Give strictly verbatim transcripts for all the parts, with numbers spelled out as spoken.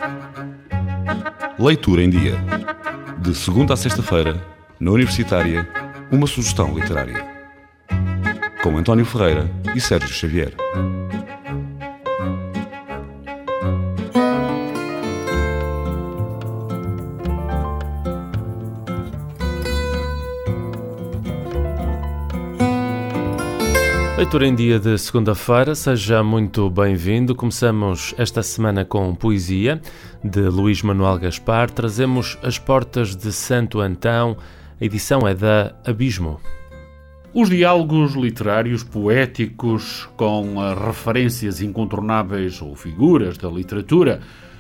Leitura em Dia. De segunda a sexta-feira, na Universitária, uma sugestão literária. Com António Ferreira e Sérgio Xavier. Leitura em Dia de segunda-feira, seja muito bem-vindo. Começamos esta semana com poesia de Luís Manuel Gaspar. Trazemos As Portas de Santo Antão. A edição é da Abismo. Os diálogos literários poéticos com referências incontornáveis ou figuras da literatura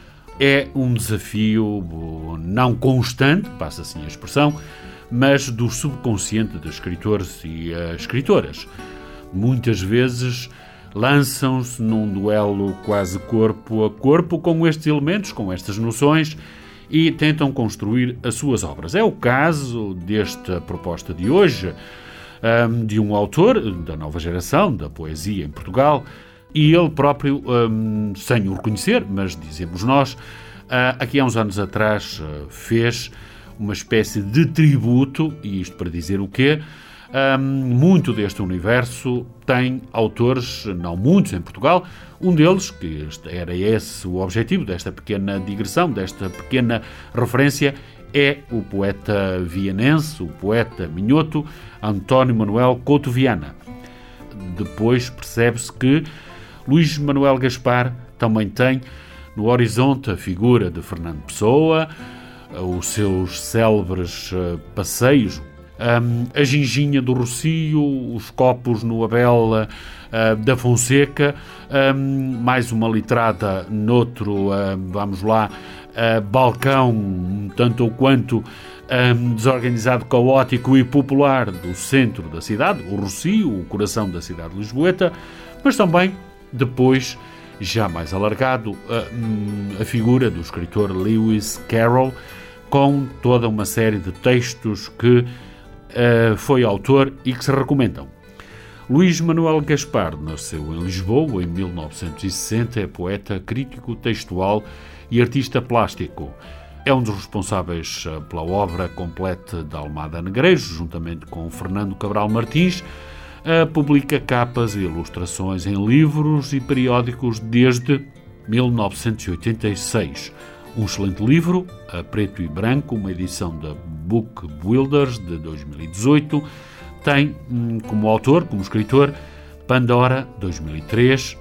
é um desafio não constante, passa assim a expressão, mas do subconsciente de escritores e escritoras. Muitas vezes lançam-se num duelo quase corpo a corpo com estes elementos, com estas noções, e tentam construir as suas obras. É o caso desta proposta de hoje, um, de um autor da nova geração da poesia em Portugal, e ele próprio, um, sem o reconhecer, mas dizemos nós, uh, aqui há uns anos atrás uh, fez uma espécie de tributo, e isto para dizer o quê? Um, muito deste universo tem autores, não muitos em Portugal, um deles, que era esse o objetivo desta pequena digressão, desta pequena referência, é o poeta vienense, o poeta minhoto, António Manuel Couto Viana. Depois percebe-se que Luís Manuel Gaspar também tem no horizonte a figura de Fernando Pessoa, os seus célebres passeios, Um, a ginginha do Rocio, os copos no Abel uh, da Fonseca, um, mais uma litrada noutro, uh, vamos lá, uh, balcão, tanto ou quanto um, desorganizado, caótico e popular do centro da cidade, o Rocio, o coração da cidade de Lisboeta, mas também, depois, já mais alargado, uh, um, a figura do escritor Lewis Carroll, com toda uma série de textos que Uh, foi autor e que se recomendam. Luís Manuel Gaspar nasceu em Lisboa em mil novecentos e sessenta, é poeta, crítico textual e artista plástico. É um dos responsáveis uh, pela obra completa da Almada Negreiros, juntamente com Fernando Cabral Martins. Uh, publica capas e ilustrações em livros e periódicos desde mil novecentos e oitenta e seis. Um excelente livro, a preto e branco, uma edição da Book Builders de dois mil e dezoito, tem como autor, como escritor, Pandora, dois mil e três,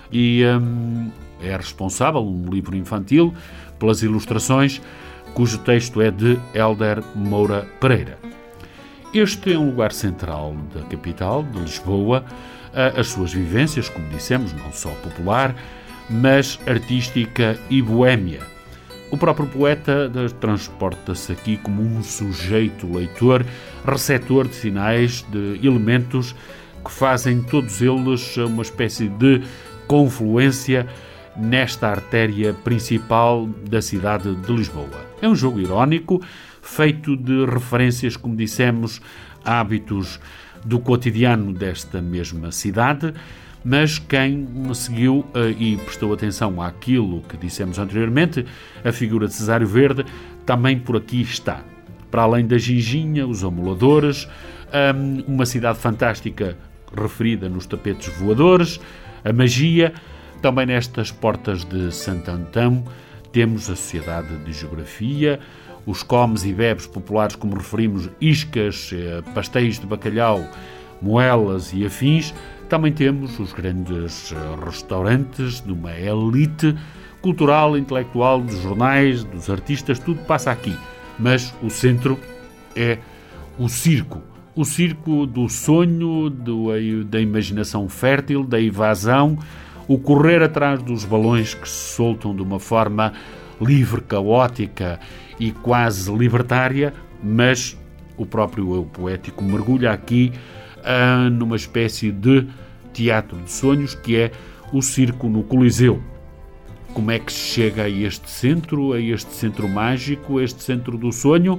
e um, é responsável, um livro infantil, pelas ilustrações, cujo texto é de Hélder Moura Pereira. Este é um lugar central da capital, de Lisboa, as suas vivências, como dissemos, não só popular, mas artística e boémia. O próprio poeta transporta-se aqui como um sujeito leitor, receptor de sinais, de elementos que fazem todos eles uma espécie de confluência nesta artéria principal da cidade de Lisboa. É um jogo irónico, feito de referências, como dissemos, a hábitos do cotidiano desta mesma cidade, mas quem seguiu uh, e prestou atenção àquilo que dissemos anteriormente, a figura de Cesário Verde, também por aqui está. Para além da ginginha, os amoladores, um, uma cidade fantástica referida nos tapetes voadores, a magia, também nestas portas de Santo Antão temos a Sociedade de Geografia, os comes e bebes populares, como referimos, iscas, pastéis de bacalhau, moelas e afins. Também temos os grandes restaurantes de uma elite cultural, intelectual, dos jornais, dos artistas, tudo passa aqui. Mas o centro é o circo. O circo do sonho, do, da imaginação fértil, da evasão, o correr atrás dos balões que se soltam de uma forma livre, caótica e quase libertária, mas o próprio eu poético mergulha aqui uh, numa espécie de teatro de sonhos, que é o circo no Coliseu. Como é que se chega a este centro, a este centro mágico, a este centro do sonho?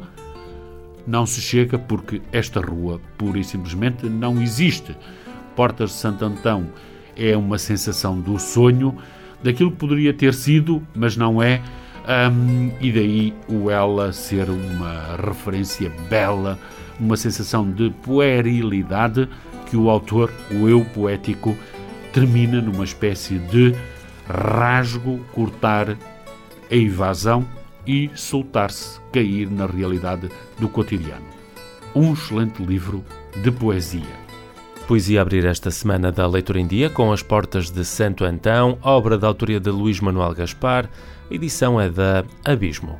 Não se chega porque esta rua, pura e simplesmente, não existe. Portas de Santo Antão é uma sensação do sonho, daquilo que poderia ter sido, mas não é, Um, e daí o ela ser uma referência bela, uma sensação de puerilidade que o autor, o eu poético, termina numa espécie de rasgo, cortar a evasão e soltar-se, cair na realidade do cotidiano. Um excelente livro de poesia. Poesia a abrir esta semana da Leitura em Dia com As Portas de Santo Antão, obra da autoria de Luís Manuel Gaspar, a edição é da Abismo.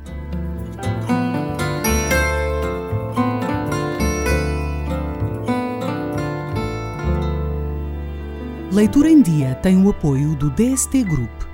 Leitura em Dia tem o apoio do D S T Group.